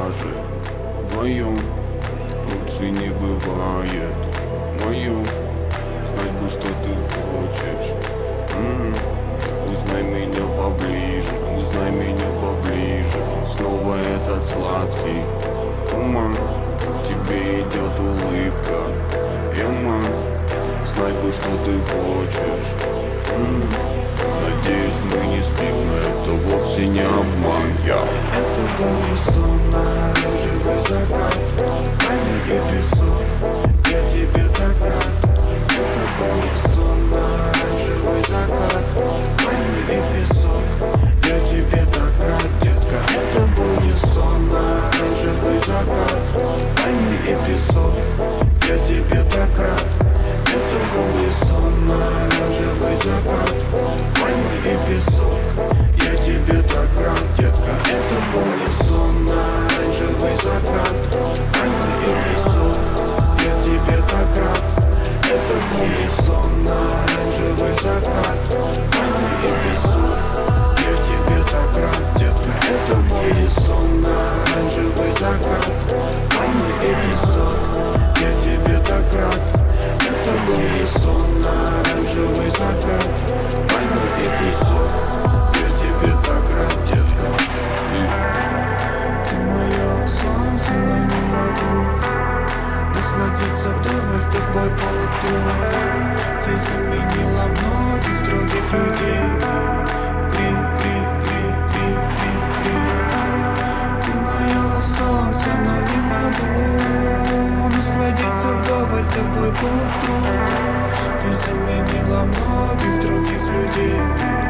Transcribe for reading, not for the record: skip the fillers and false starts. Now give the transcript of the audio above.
пляже. Вдвоем лучше не бывает. Мою, знать бы, что ты хочешь. Узнай меня поближе, узнай меня поближе. Снова этот сладкий туман, тебе идет улыбка. Знать бы, что ты хочешь. Надеюсь, мы не спим, но это вовсе не обман. Это был не сон, а оранжевый закат, камень и песок, я тебе так рад. Это был не сон, а оранжевый закат, камень и песок, я тебе так рад, детка. Это был не сон, а оранжевый закат, камень и песок, я тебе так рад. Это был не сон, а оранжевый закат, пальмы и песок, я тебе так рад, детка. Это был не сон, а оранжевый закат, пальмы и песок, я тебе так рад. Это был не сон, а оранжевый закат, пальмы и песок, я тебе так рад, детка. Это был не сон, а оранжевый закат, пальмы и песок, я тебе так рад. Это был не сон, а оранжевый закат, пальмы и песок, я тебе так рад, детка. Ты мое солнце, но не могу насладиться вдоволь тобой по утру. Ты заменила многих других людей. Ты мое солнце, но не могу насладиться вдоволь тобой по утру. Ты заменила многих других людей.